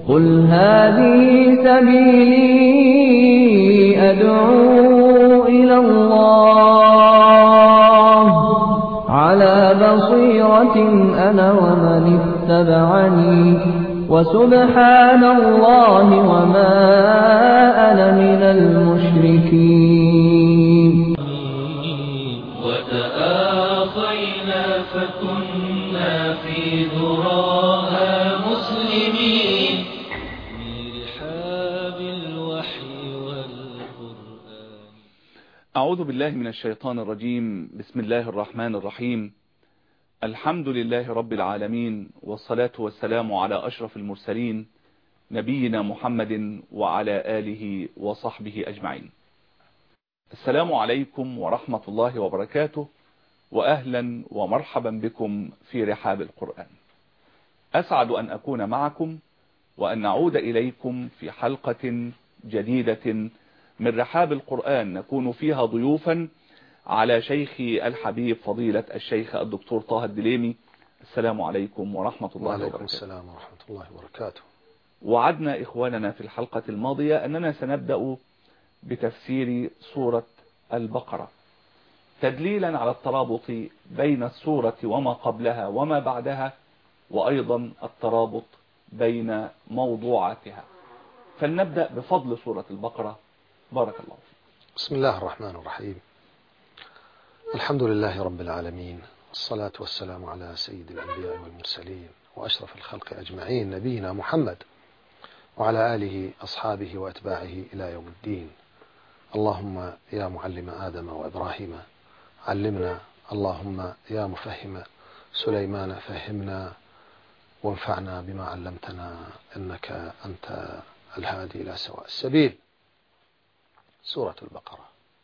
قل هذه سبيلي أدعو إلى الله على بصيرة أنا ومن اتبعني وسبحان الله وما أنا من المشركين. وتآخينا فكنا في ذراها مسلمين من رحاب الوحي والقرآن. أعوذ بالله من الشيطان الرجيم. بسم الله الرحمن الرحيم. الحمد لله رب العالمين، والصلاة والسلام على أشرف المرسلين نبينا محمد وعلى آله وصحبه أجمعين. السلام عليكم ورحمة الله وبركاته، وأهلا ومرحبا بكم في رحاب القرآن. أسعد أن أكون معكم وأن نعود إليكم في حلقة جديدة من رحاب القرآن، نكون فيها ضيوفا على شيخي الحبيب فضيلة الشيخ الدكتور طه الدليمي. السلام عليكم ورحمة الله وبركاته. وعليكم السلام ورحمة الله وبركاته. وعدنا إخواننا في الحلقة الماضية أننا سنبدأ بتفسير سورة البقرة، تدليلا على الترابط بين السورة وما قبلها وما بعدها، وأيضا الترابط بين موضوعاتها. فلنبدأ بفضل سورة البقرة. بارك الله فيك. بسم الله الرحمن الرحيم. الحمد لله رب العالمين، والصلاة والسلام على سيد الأنبياء والمرسلين وأشرف الخلق أجمعين نبينا محمد وعلى آله أصحابه وأتباعه إلى يوم الدين. اللهم يا معلم آدم وإبراهيم علمنا، اللهم يا مفهم سليمان فهمنا، وانفعنا بما علمتنا إنك أنت الهادي إلى سواء السبيل. سورة البقرة،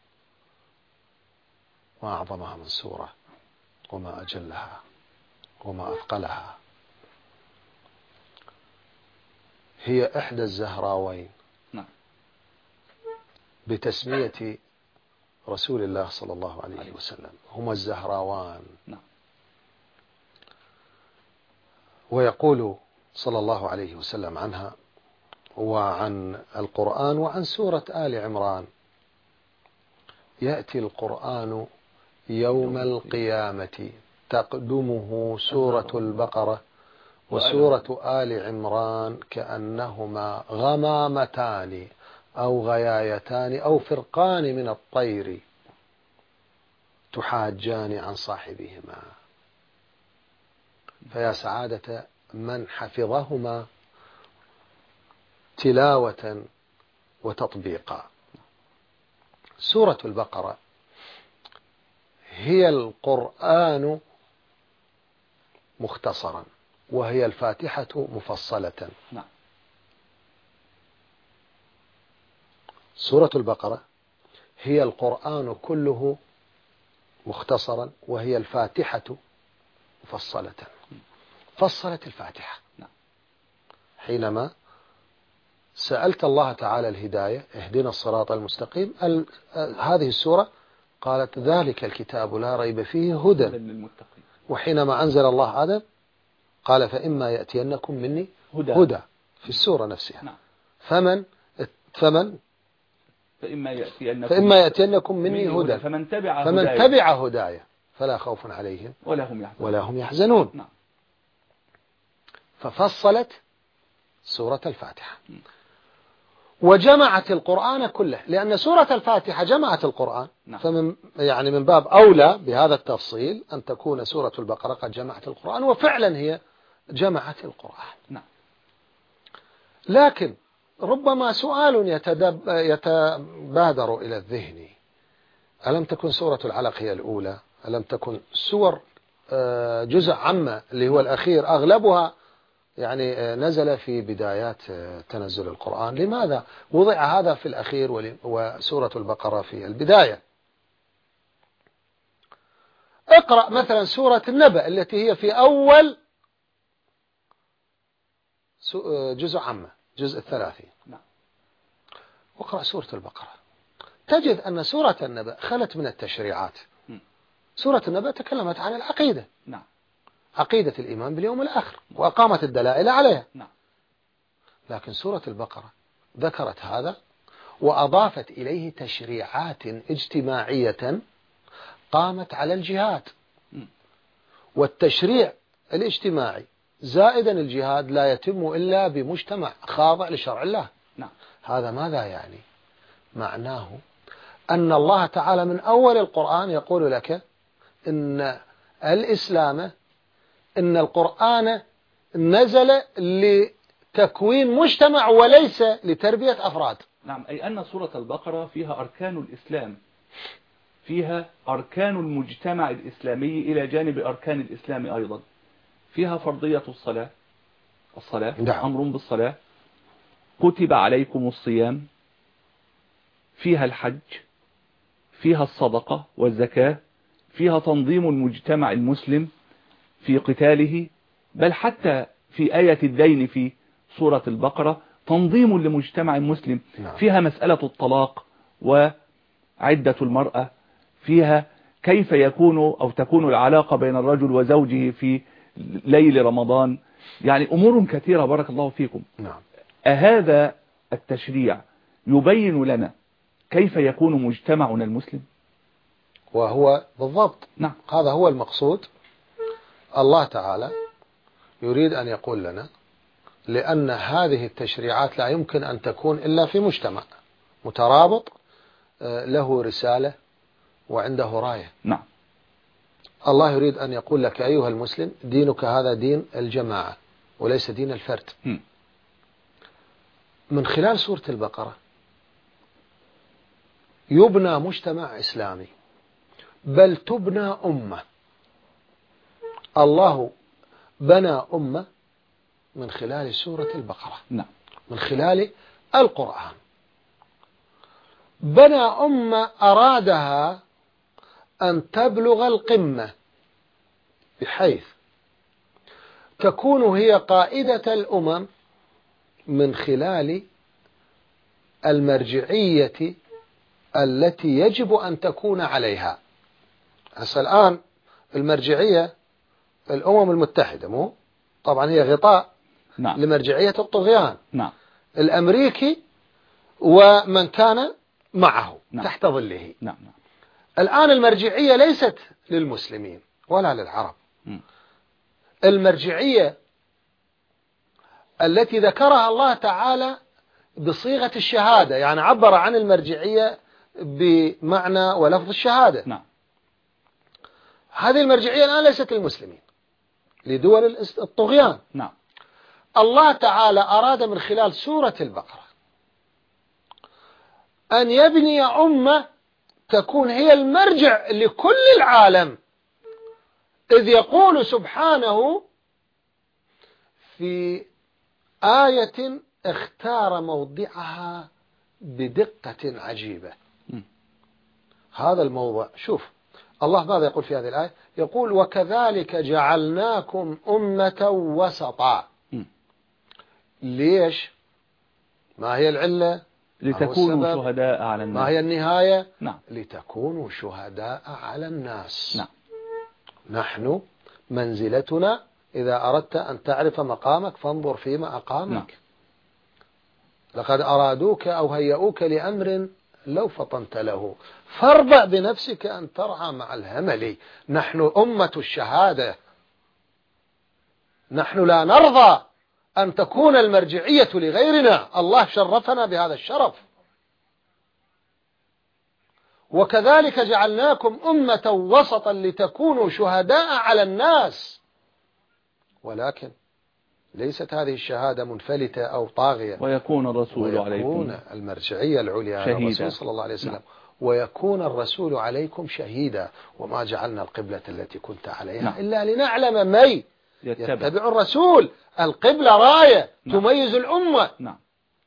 ما أعظمها من سورة، وما أجلها، وما أثقلها. هي إحدى الزهراوين بتسمية رسول الله صلى الله عليه وسلم، هما الزهراوان. ويقول صلى الله عليه وسلم عنها وعن القرآن وعن سورة آل عمران: يأتي القرآن يوم القيامة تقدمه سورة البقرة وسورة آل عمران كأنهما غمامتان أو غيايتان أو فرقان من الطير تحاجان عن صاحبهما. فيا سعادة من حفظهما تلاوة وتطبيقا. سورة البقرة هي القرآن مختصرا، وهي الفاتحة مفصلة. سورة البقرة هي القرآن كله مختصرا، وهي الفاتحة مفصلة. فصلت الفاتحة حينما سألت الله تعالى الهداية، اهدنا الصراط المستقيم. هذه السورة قالت: ذلك الكتاب لا ريب فيه هدى للمتقين. وحينما أنزل الله هذا قال: فإما يأتينكم مني هدى في السورة نفسها. فإما يأتينكم مني هدى فمن تبع هداي فلا خوف عليهم ولا هم يحزنون. ففصلت سورة الفاتحة وجمعت القرآن كله، لأن سورة الفاتحة جمعت القرآن. من باب أولى بهذا التفصيل أن تكون سورة البقرة قد جمعت القرآن، وفعلا هي جمعت القرآن. لكن ربما سؤال يتبادر إلى الذهن: ألم تكن سورة العلق هي الأولى؟ ألم تكن سور جزء عامة اللي هو الأخير أغلبها نزل في بدايات تنزل القرآن؟ لماذا وضع هذا في الأخير وسورة البقرة في البداية؟ اقرأ مثلا سورة النبأ التي هي في أول جزء عامة، جزء 30. واقرأ سورة البقرة تجد أن سورة النبأ خلت من التشريعات. سورة النبأ تكلمت عن العقيدة، عقيدة الإيمان باليوم الآخر، وأقامت الدلائل عليها. لكن سورة البقرة ذكرت هذا وأضافت إليه تشريعات اجتماعية قامت على الجهاد. والتشريع الاجتماعي زائدا الجهاد لا يتم إلا بمجتمع خاضع لشرع الله. نعم. هذا ماذا يعني؟ معناه أن الله تعالى من أول القرآن يقول لك إن الإسلام، إن القرآن نزل لتكوين مجتمع وليس لتربية أفراد. نعم، أي أن سورة البقرة فيها أركان الإسلام، فيها أركان المجتمع الإسلامي إلى جانب أركان الإسلام أيضا. فيها فرضية الصلاة، نعم. أمر بالصلاة، كتب عليكم الصيام، فيها الحج، فيها الصدقة والزكاة، فيها تنظيم المجتمع المسلم في قتاله، بل حتى في آية الدين في سورة البقرة تنظيم لمجتمع مسلم. نعم. فيها مسألة الطلاق وعدة المرأة، فيها كيف يكون أو تكون العلاقة بين الرجل وزوجه في ليل رمضان، يعني أمور كثيرة بارك الله فيكم. نعم. أهذا التشريع يبين لنا كيف يكون مجتمعنا المسلم؟ وهو بالضبط. نعم. هذا هو المقصود. الله تعالى يريد أن يقول لنا لأن هذه التشريعات لا يمكن أن تكون إلا في مجتمع مترابط له رسالة وعنده راية. نعم. الله يريد أن يقول لك أيها المسلم دينك هذا دين الجماعة وليس دين الفرد. من خلال سورة البقرة يبنى مجتمع إسلامي، بل تبنى أمة. الله بنى أمة من خلال سورة البقرة. نعم. من خلال القرآن بنى أمة أرادها أن تبلغ القمة بحيث تكون هي قائدة الأمم من خلال المرجعية التي يجب أن تكون عليها. هسه الآن المرجعية الأمم المتحدة مو طبعا هي غطاء. نعم. لمرجعية الطغيان. نعم. الأمريكي ومن كان معه. نعم. تحت ظله. نعم. الآن المرجعية ليست للمسلمين ولا للعرب. المرجعية التي ذكرها الله تعالى بصيغة الشهادة، يعني عبر عن المرجعية بمعنى ولفظ الشهادة. نعم. هذه المرجعية الآن ليست للمسلمين، لدول الطغيان. نعم. الله تعالى أراد من خلال سورة البقرة أن يبني أمة تكون هي المرجع لكل العالم، إذ يقول سبحانه في آية اختار موضعها بدقة عجيبة. هذا الموضع، شوف الله ماذا يقول في هذه الآية؟ يقول وكذلك جعلناكم أمة وسطا. ليش؟ ما هي العلة؟ لتكونوا شهداء على الناس. ما هي النهاية؟ نعم. لتكونوا شهداء على الناس. نعم. نحن منزلتنا إذا أردت أن تعرف مقامك فانظر فيما أقامك. نعم. لقد أرادوك أو هيئوك لأمر لو فطنت له فاربع بنفسك أن ترعى مع الهمل. نحن أمة الشهادة، نحن لا نرضى أن تكون المرجعية لغيرنا. الله شرفنا بهذا الشرف. وكذلك جعلناكم أمة وسطا لتكونوا شهداء على الناس. ولكن ليست هذه الشهادة منفلتة أو طاغية. ويكون الرسول عليكم، ويكون المرجعية العليا الرسول صلى الله عليه وسلم. نعم. ويكون الرسول عليكم شهيدا وما جعلنا القبلة التي كنت عليها نعم. إلا لنعلم من يتبع الرسول. القبلة راية. نعم. تميز الأمة. نعم.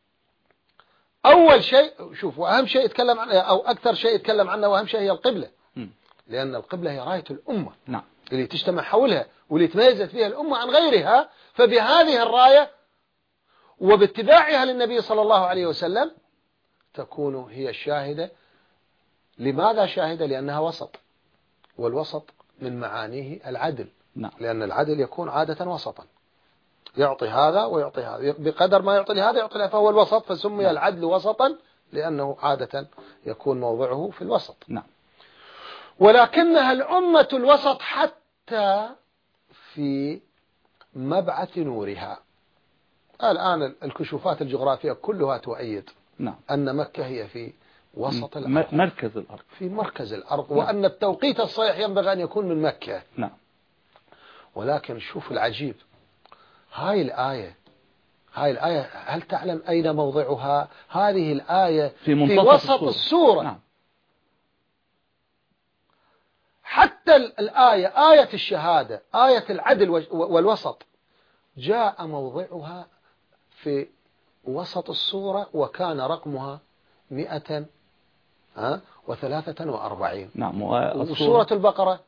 أول شيء شوف، وأهم شيء يتكلم عنه أو أكثر شيء يتكلم عنه وأهم شيء هي القبلة. لأن القبلة هي راية الأمة. نعم. اللي تجتمع حولها واللي تميزت فيها الأمة عن غيرها. فبهذه الراية وباتباعها للنبي صلى الله عليه وسلم تكون هي الشاهدة. لماذا شاهدة؟ لأنها وسط، والوسط من معانيه العدل. نعم. لأن العدل يكون عادة وسطا. يعطي هذا ويعطي هذا، بقدر ما يعطي هذا يعطي هذا، فهو الوسط، فسمي العدل وسطا لأنه عادة يكون موضعه في الوسط. نعم. ولكنها الأمة الوسط حتى في مبعث نورها. الآن الكشوفات الجغرافية كلها تؤيد نعم. أن مكة هي في وسط الأرض، مركز الأرض، في مركز الأرض. نعم. وأن التوقيت الصحيح ينبغي أن يكون من مكة. نعم. ولكن شوف العجيب، هاي الآية هل تعلم أين موضعها؟ هذه الآية في وسط السورة. نعم. حتى الآية، آية الشهادة، آية العدل والوسط، جاء موضعها في وسط السورة، وكان رقمها 143. نعم. وسورة البقرة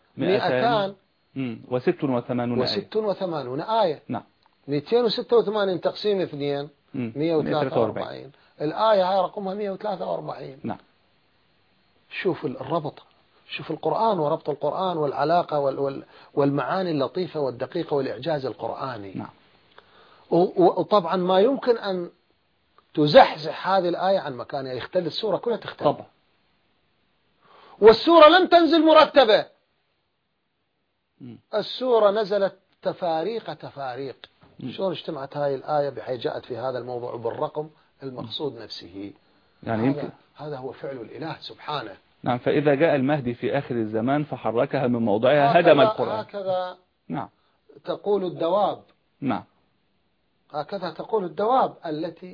286 آية. نعم. 286 تقسيم 2 143. الآية هاي رقمها 143. نعم. شوف الربط، شوف القرآن وربط القرآن والعلاقة والمعاني اللطيفة والدقيقة والإعجاز القرآني. نعم. وطبعا ما يمكن أن تزحزح هذه الآية عن مكانها، يختل السورة كلها تختل. طبعا. والسورة لم تنزل مرتبة، السورة نزلت تفاريق. شلون اجتمعت هذه الآية بحيث جاءت في هذا الموضوع بالرقم المقصود نفسه؟ يعني هذا هو فعل الإله سبحانه. نعم. فإذا جاء المهدي في آخر الزمان فحركها من موضعها هدم القرآن. هكذا نعم. تقول الدواب. نعم. هكذا تقول الدواب التي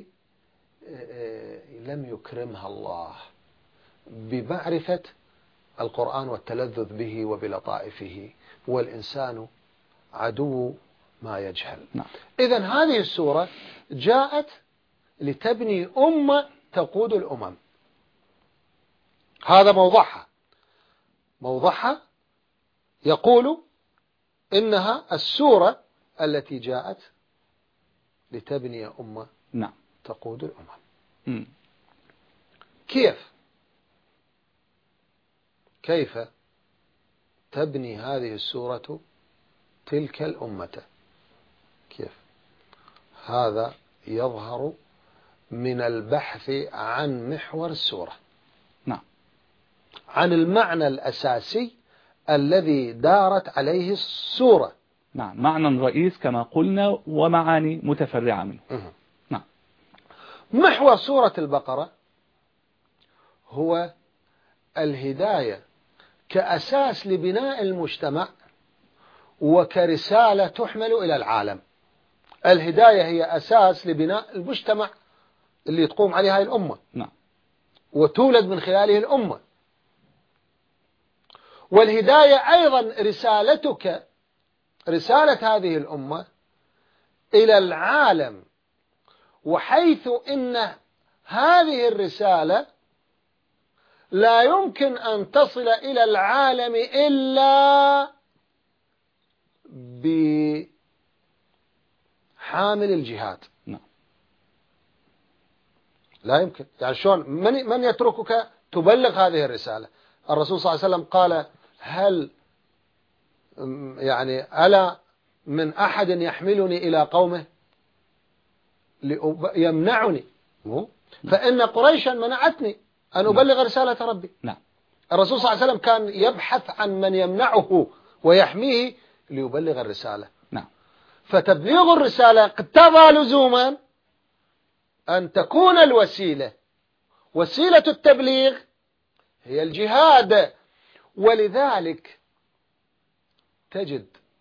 لم يكرمها الله بمعرفة القرآن والتلذذ به وبلطائفه، والإنسان عدو ما يجهل. نعم. إذن هذه السورة جاءت لتبني أمة تقود الأمم. هذا موضعها يقول إنها السورة التي جاءت لتبني أمة نعم تقود الأمم. كيف تبني هذه السورة تلك الأمة؟ كيف؟ هذا يظهر من البحث عن محور السورة. نعم. عن المعنى الأساسي الذي دارت عليه السورة. نعم. معنى رئيس كما قلنا ومعاني متفرعة منه. نعم. محور سورة البقرة هو الهداية كأساس لبناء المجتمع وكرسالة تحمل إلى العالم. الهداية هي أساس لبناء المجتمع اللي تقوم عليها الأمة. نعم. وتولد من خلاله الأمة. والهداية أيضا رسالة هذه الأمة إلى العالم، وحيث إن هذه الرسالة لا يمكن أن تصل إلى العالم إلا بحامل الجهاد. نعم. لا يمكن. يعني شلون من يتركك تبلغ هذه الرسالة؟ الرسول صلى الله عليه وسلم قال: هل يعني ألا من أحد يحملني إلى قومه يمنعني؟ فإن قريشا منعتني أن أبلغ رسالة ربي. نعم. الرسول صلى الله عليه وسلم كان يبحث عن من يمنعه ويحميه ليبلغ الرسالة. نعم. فتبليغ الرسالة اقتضى لزوما أن تكون وسيلة التبليغ هي الجهاد. ولذلك تجد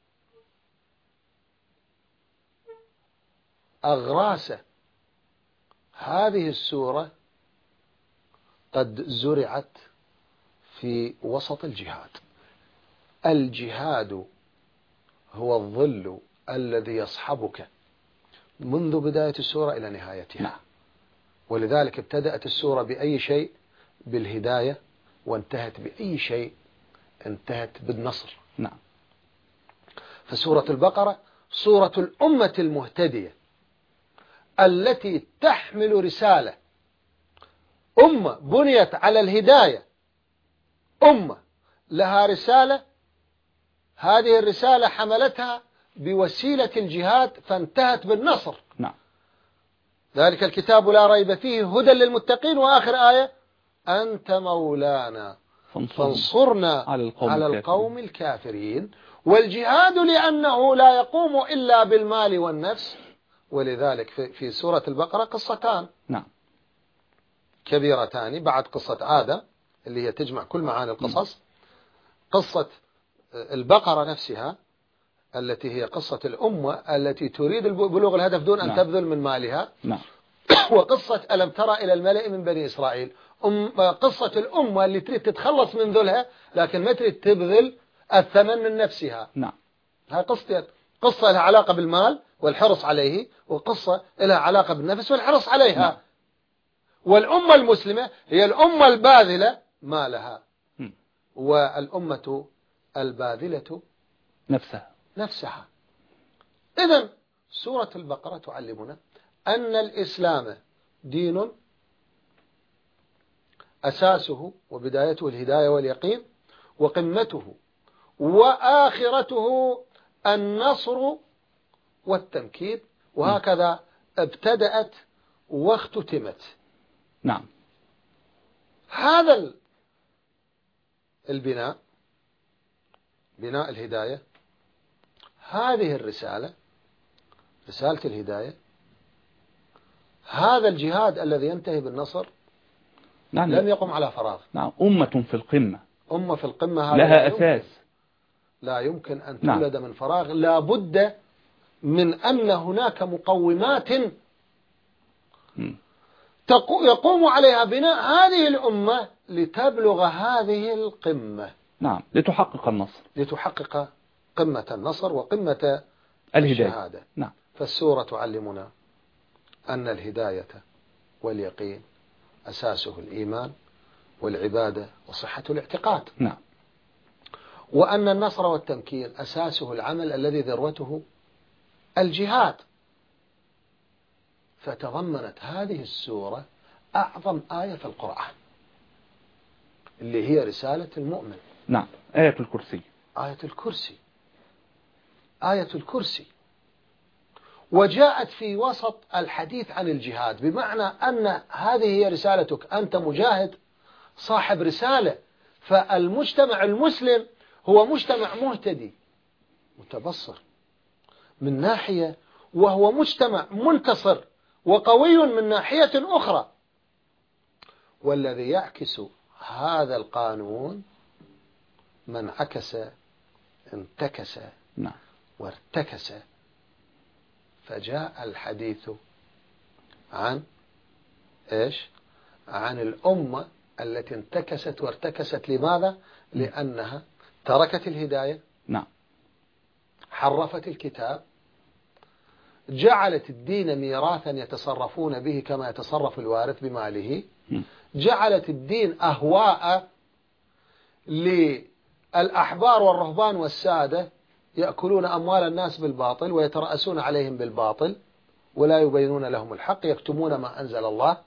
أغراس هذه السورة قد زرعت في وسط الجهاد. الجهاد هو الظل الذي يصحبك منذ بداية السورة إلى نهايتها. نعم. ولذلك ابتدأت السورة بأي شيء؟ بالهداية، وانتهت بأي شيء؟ انتهت بالنصر. نعم. فسورة البقرة سورة الأمة المهتدية التي تحمل رسالة. أمة بنيت على الهداية، أمة لها رسالة، هذه الرسالة حملتها بوسيلة الجهاد فانتهت بالنصر. نعم. ذلك الكتاب لا ريب فيه هدى للمتقين، وآخر آية أنت مولانا فانصرنا على القوم الكافرين. والجهاد لأنه لا يقوم إلا بالمال والنفس، ولذلك في سورة البقرة قصتان نعم كبيرتان بعد قصة آدم اللي هي تجمع كل معاني القصص. قصة البقرة نفسها التي هي قصة الأمة التي تريد بلوغ الهدف دون أن تبذل من مالها. وقصة ألم ترى إلى الملأ من بني إسرائيل، قصة الأمة اللي تريد تتخلص من ذلها لكن ما تريد تبذل الثمن من نفسها. هاي قصة لها علاقة بالمال والحرص عليه، وقصة لها علاقة بالنفس والحرص عليها. والأمة المسلمة هي الأمة الباذلة مالها، والأمة الباذلة نفسها. إذن سورة البقرة تعلمنا أن الإسلام دين أساسه وبدايته الهداية واليقين، وقمته وآخرته النصر والتمكين، وهكذا ابتدأت واختتمت. نعم. هذا البناء، بناء الهداية، هذه الرسالة، رسالة الهداية، هذا الجهاد الذي ينتهي بالنصر لم يقم على فراغ. نعم. أمة في القمة، أمة في القمة لها أساس لا يمكن أن تولد من فراغ. لا بد من أن هناك مقومات يقوم عليها بناء هذه الأمة لتبلغ هذه القمة. نعم. لتحقق النصر، لتحقق قمة النصر وقمة الشهادة. نعم. فالسورة تعلمنا أن الهداية واليقين أساسه الإيمان والعبادة وصحة الاعتقاد. نعم. وأن النصر والتمكين أساسه العمل الذي ذروته الجهاد. فتضمنت هذه السورة أعظم آية في القرآن اللي هي رسالة المؤمن. نعم. آية الكرسي. آية الكرسي. آية الكرسي. وجاءت في وسط الحديث عن الجهاد، بمعنى أن هذه هي رسالتك، أنت مجاهد صاحب رسالة. فالمجتمع المسلم هو مجتمع مهتدي متبصر من ناحية، وهو مجتمع منتصر وقوي من ناحية أخرى. والذي يعكس هذا القانون من عكس انتكس وارتكس. فجاء الحديث عن إيش؟ عن الأمة التي انتكست وارتكست. لماذا؟ لأنها تركت الهداية، حرفت الكتاب، جعلت الدين ميراثا يتصرفون به كما يتصرف الوارث بماله، جعلت الدين أهواء للأحبار والرهبان والسادة يأكلون أموال الناس بالباطل ويترأسون عليهم بالباطل ولا يبينون لهم الحق، يكتمون ما أنزل الله.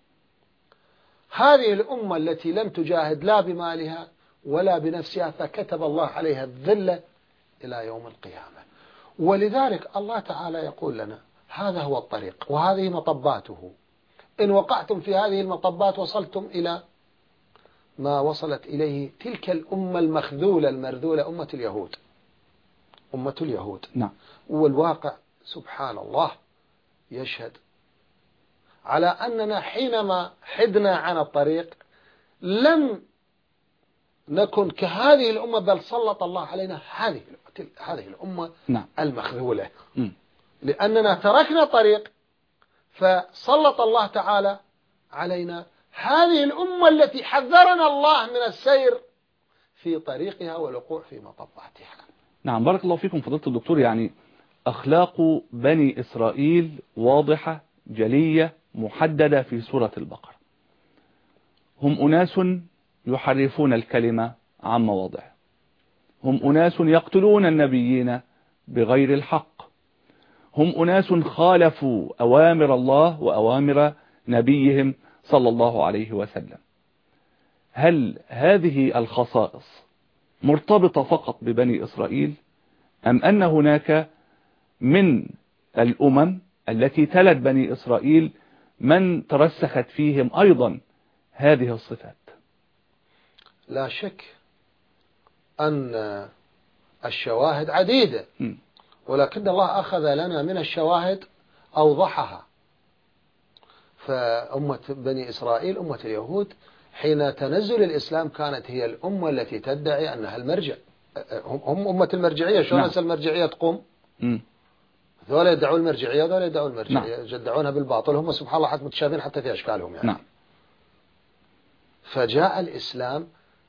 هذه الأمة التي لم تجاهد لا بمالها ولا بنفسها، فكتب الله عليها الذلة إلى يوم القيامة. ولذلك الله تعالى يقول لنا هذا هو الطريق وهذه مطباته، إن وقعتم في هذه المطبات وصلتم إلى ما وصلت إليه تلك الأمة المخذولة المرذولة، أمة اليهود. أمة اليهود. والواقع سبحان الله يشهد على أننا حينما حدنا عن الطريق لم نكن كهذه الأمة، بل سلط الله علينا هذه الأمة المخذولة، لأننا تركنا الطريق فسلط الله تعالى علينا هذه الأمة التي حذرنا الله من السير في طريقها والوقوع في مطباتها. نعم. بارك الله فيكم فضيلة الدكتور. يعني أخلاق بني إسرائيل واضحة جلية محددة في سورة البقرة. هم أناس يحرفون الكلمة عن مواضعه، هم أناس يقتلون النبيين بغير الحق، هم أناس خالفوا أوامر الله وأوامر نبيهم صلى الله عليه وسلم. هل هذه الخصائص مرتبطة فقط ببني إسرائيل، أم أن هناك من الأمم التي تلت بني إسرائيل من ترسخت فيهم أيضا هذه الصفات. لا شك أن الشواهد عديدة، ولكن الله أخذ لنا من الشواهد أوضحها. فأمة بني إسرائيل، أمة اليهود، حين تنزل الإسلام كانت هي الأمة التي تدعي أنها المرجع. هم أمة المرجعية. شلون نعم. المرجعية تقوم؟ ذولا يدعون المرجعية وذولا يدعون المرجعية، نعم. يدعونها بالباطل. هم سبحان الله حتى متشابهين حتى في أشكالهم يعني. نعم. فجاء الإسلام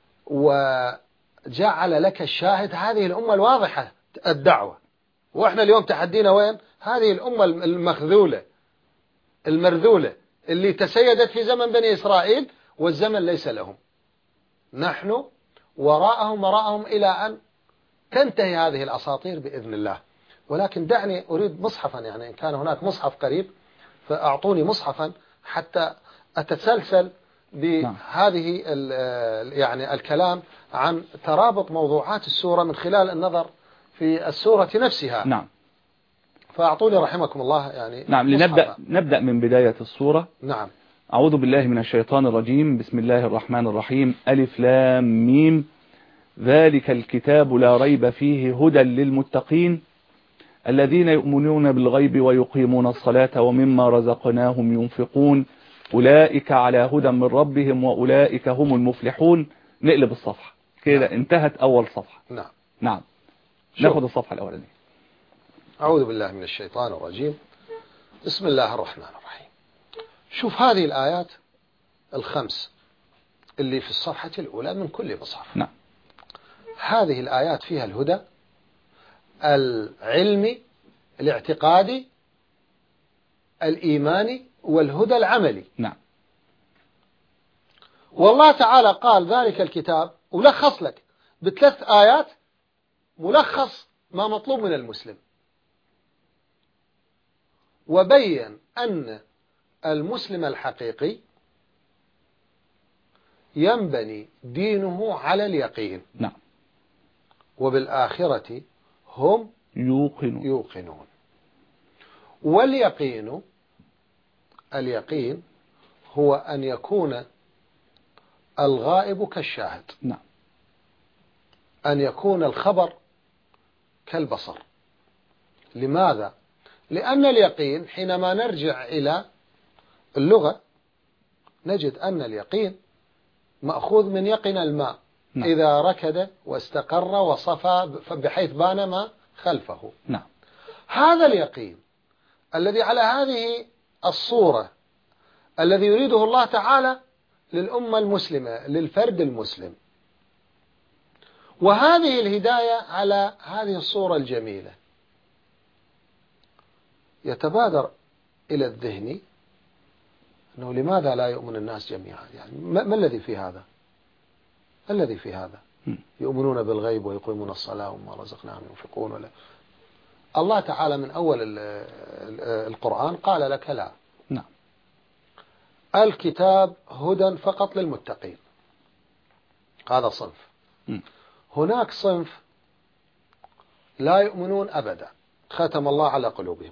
وجعل لك الشاهد هذه الأمة الواضحة الدعوة. وإحنا اليوم تحدينا وين؟ هذه الأمة المخذولة المرذولة اللي تسيدت في زمن بني إسرائيل، والزمن ليس لهم. نحن وراءهم إلى أن تنتهي هذه الأساطير بإذن الله. ولكن دعني أريد مصحفا، يعني إن كان هناك مصحف قريب فأعطوني مصحفا حتى أتسلسل بهذه يعني الكلام عن ترابط موضوعات السورة من خلال النظر في السورة نفسها. نعم. فأعطوني رحمكم الله يعني. نعم. نبدأ من بداية السورة. نعم. أعوذ بالله من الشيطان الرجيم. بسم الله الرحمن الرحيم. ألف لام ميم. ذلك الكتاب لا ريب فيه هدى للمتقين الذين يؤمنون بالغيب ويقيمون الصلاة ومما رزقناهم ينفقون أولئك على هدى من ربهم وأولئك هم المفلحون. نقلب الصفحة كده. نعم. انتهت أول صفحة. نعم. نعم. ناخذ الصفحة الأولانية. أعوذ بالله من الشيطان الرجيم. بسم الله الرحمن الرحيم. شوف هذه الآيات الخمس اللي في الصفحة الأولى من كل مصحف. نعم. هذه الآيات فيها الهدى العلمي، الاعتقادي، الإيماني، والهدى العملي. نعم. والله تعالى قال ذلك الكتاب، ولخص لك بثلاث آيات ملخص ما مطلوب من المسلم، وبين أن المسلم الحقيقي ينبني دينه على اليقين. نعم. وبالآخرة هم يوقنون. واليقين هو أن يكون الغائب كالشاهد. نعم. أن يكون الخبر كالبصر. لماذا؟ لأن اليقين حينما نرجع إلى اللغة نجد أن اليقين مأخوذ من يقن الماء. نعم. إذا ركد واستقر وصفى بحيث بان ما خلفه. نعم. هذا اليقين الذي على هذه الصورة الذي يريده الله تعالى للأمة المسلمة، للفرد المسلم، وهذه الهداية على هذه الصورة الجميلة، يتبادر إلى الذهن أنه لماذا لا يؤمن الناس جميعا؟ يعني ما الذي في هذا؟ الذي في هذا يؤمنون بالغيب ويقيمون الصلاة وما رزقناهم ينفقون. ولا الله تعالى من أول القرآن قال لك لا. نعم. الكتاب هدى فقط للمتقين. هذا صنف. هناك صنف لا يؤمنون أبدا. ختم الله على قلوبهم.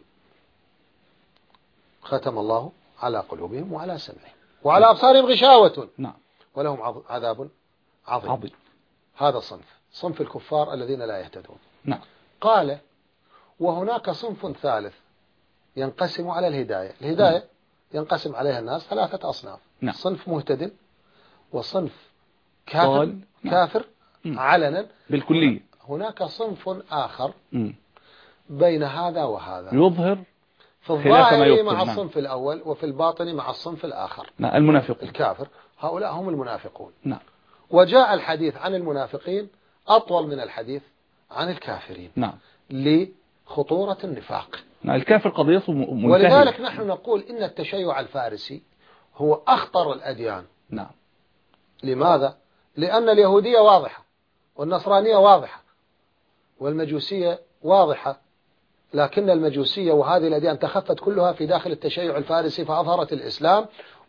ختم الله على قلوبهم وعلى سمعهم وعلى أبصارهم غشاوة. نعم. ولهم عذاب عظيم. هذا صنف الكفار الذين لا يهتدون. نعم. قال وهناك صنف ثالث ينقسم على الهداية. الهداية ينقسم عليها الناس ثلاثة أصناف. نعم. صنف مهتد، وصنف كافر علنا بالكلية. هناك صنف آخر بين هذا وهذا، يظهر في الظاهر مع الصنف الأول وفي الباطن مع الصنف الآخر. نعم. المنافقون الكافر، هؤلاء هم المنافقون. نعم. وجاء الحديث عن المنافقين أطول من الحديث عن الكافرين. نعم. لخطورة النفاق. نعم. الكافر قضيته منتهية. ولذلك نحن نقول إن التشيع الفارسي هو أخطر الأديان. نعم. لماذا؟ لأن اليهودية واضحة، والنصرانية واضحة، والمجوسية واضحة، لكن المجوسية وهذه الأديان تخفت كلها في داخل التشيع الفارسي فأظهرت الإسلام.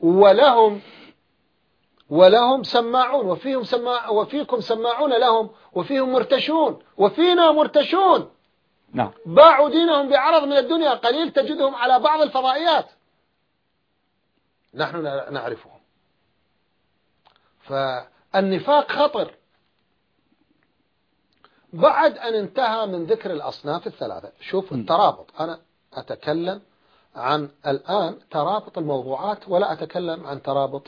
ولهم سماعون وفيكم سماعون لهم، وفيهم مرتشون وفينا مرتشون. نعم. باعوا دينهم بعرض من الدنيا قليل تجدهم على بعض الفضائيات، نحن نعرفهم. فالنفاق خطر. بعد أن انتهى من ذكر الأصناف الثلاثة، شوف الترابط، أنا أتكلم عن الآن ترابط الموضوعات ولا أتكلم عن ترابط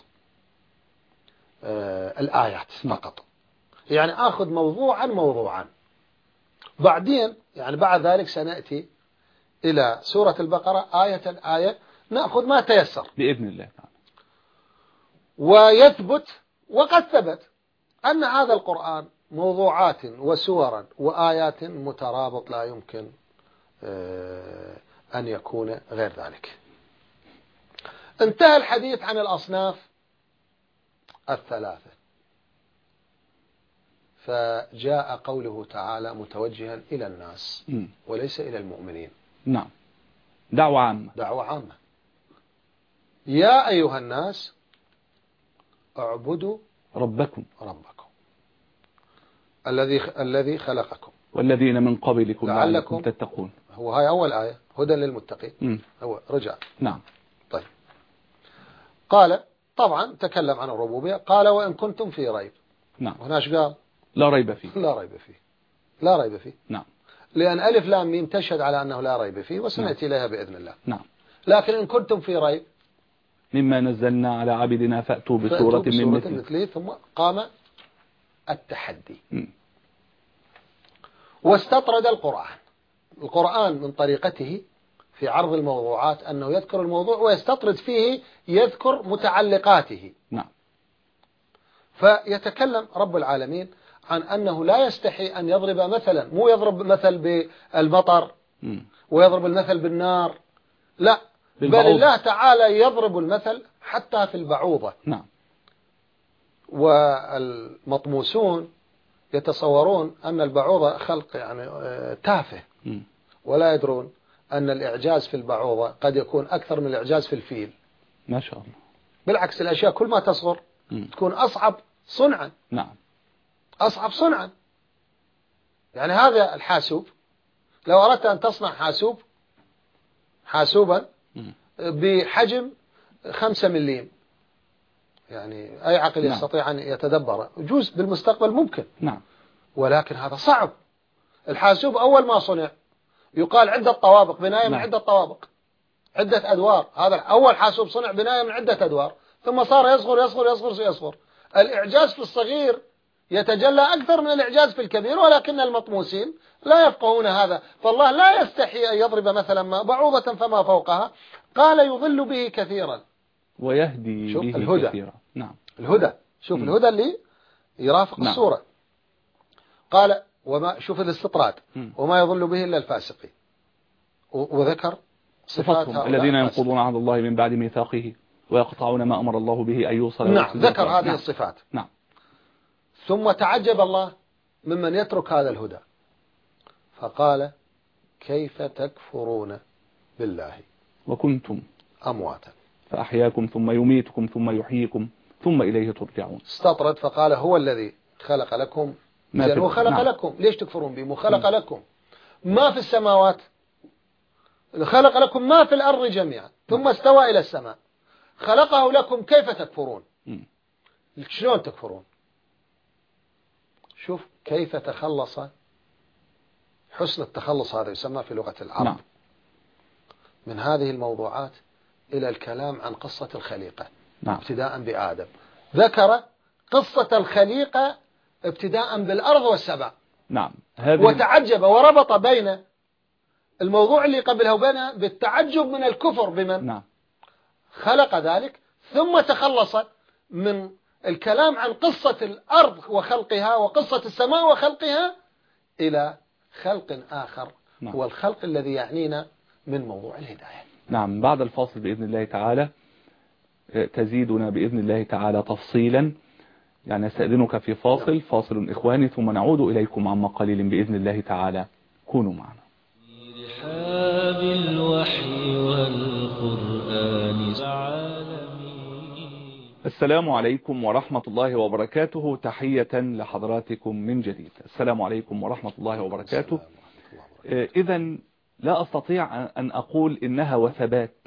الآيات فقط. يعني أخذ موضوعا بعدين، يعني بعد ذلك سنأتي إلى سورة البقرة آية نأخذ ما تيسر بإذن الله. ويثبت وقد ثبت أن هذا القرآن موضوعات وسورا وآيات مترابط، لا يمكن أن يكون غير ذلك. انتهى الحديث عن الأصناف الثلاثة، فجاء قوله تعالى متوجها إلى الناس وليس إلى المؤمنين. نعم، دعوة عامة. دعوة عامة. يا أيها الناس اعبدوا ربكم الذي خلقكم والذين من قبلكم لعلكم تتقون. هو هاي أول آية، هدى للمتقين. هو رجع. نعم. طيب، قال طبعا تكلم عن الربوبية، قال وإن كنتم في ريب. نعم. هناش قال لا ريب فيه. لا ريب فيه. نعم. لأن ألف لام ميم تشهد على أنه لا ريب فيه، وسنأتي إليها بإذن الله. نعم. لكن إن كنتم في ريب مما نزلنا على عبدنا فأتوا بسورة من مثله. ثم قام التحدي. واستطرد القرآن من طريقته في عرض الموضوعات أنه يذكر الموضوع ويستطرد فيه، يذكر متعلقاته. نعم. فيتكلم رب العالمين عن أنه لا يستحي أن يضرب مثلا، مو يضرب مثل بالمطر ويضرب المثل بالنار، لا، بل الله تعالى يضرب المثل حتى في البعوضة. نعم. والمطموسون يتصورون أن البعوضة خلق يعني تافه، ولا يدرون أن الإعجاز في البعوضة قد يكون أكثر من الإعجاز في الفيل. ما شاء الله. بالعكس، الأشياء كل ما تصغر تكون أصعب صنعا. نعم. أصعب صنعا. يعني هذا الحاسوب، لو أردت أن تصنع حاسوبا بحجم 5 مليم، يعني أي عقل يستطيع أن يتدبر، يجوز بالمستقبل ممكن. نعم. ولكن هذا صعب. الحاسوب أول ما صنع يقال عدة طوابق، بناية من عدة طوابق، عدة أدوار. هذا أول حاسوب صنع بناية من عدة أدوار، ثم صار يصغر. الإعجاز في الصغير يتجلى أكثر من الإعجاز في الكبير، ولكن المطموسين لا يفقهون هذا. فالله لا يستحي أن يضرب مثلا ما بعوضة فما فوقها، قال يضل به كثيرا ويهدي به الهدى. كثيرا. نعم. الهدى، شوف الهدى اللي يرافق الصورة. قال شوف الاستطراد، وما يضل به إلا الفاسقين، وذكر صفاتهم الذين ينقضون عهد الله من بعد ميثاقه ويقطعون ما أمر الله به أن يوصل. نعم، ذكر هذه الصفات. نعم. ثم تعجب الله ممن يترك هذا الهدى، فقال كيف تكفرون بالله وكنتم أمواتا فأحياكم ثم يميتكم ثم يحييكم ثم إليه ترجعون. استطرد فقال هو الذي خلق لكم، هو خلق لكم، ليش تكفرون به؟ خلق لكم ما في السماوات، خلق لكم ما في الأرض جميعا، ثم استوى إلى السماء، خلقه لكم، كيف تكفرون؟ شلون تكفرون؟ شوف كيف تخلص، حسن التخلص هذا يسمى في لغة العرب من هذه الموضوعات إلى الكلام عن قصة الخليقة. ابتداء بآدم، ذكر قصة الخليقة ابتداء بالأرض والسماء. نعم. وتعجب وربط بين الموضوع اللي قبلها وبينها بالتعجب من الكفر بمن خلق ذلك، ثم تخلص من الكلام عن قصة الأرض وخلقها وقصة السماء وخلقها إلى خلق آخر هو الخلق الذي يعنينا من موضوع الهداية. نعم. بعد الفاصل بإذن الله تعالى تزيدنا بإذن الله تعالى تفصيلا، يعني استأذنك في فاصل إخواني، ثم نعود إليكم عما قليل بإذن الله تعالى. كونوا معنا. رحاب الوحي والقرآن السلام عليكم ورحمة الله وبركاته. تحية لحضراتكم من جديد. السلام عليكم ورحمة الله وبركاته. إذن لا أستطيع أن أقول إنها وثبات،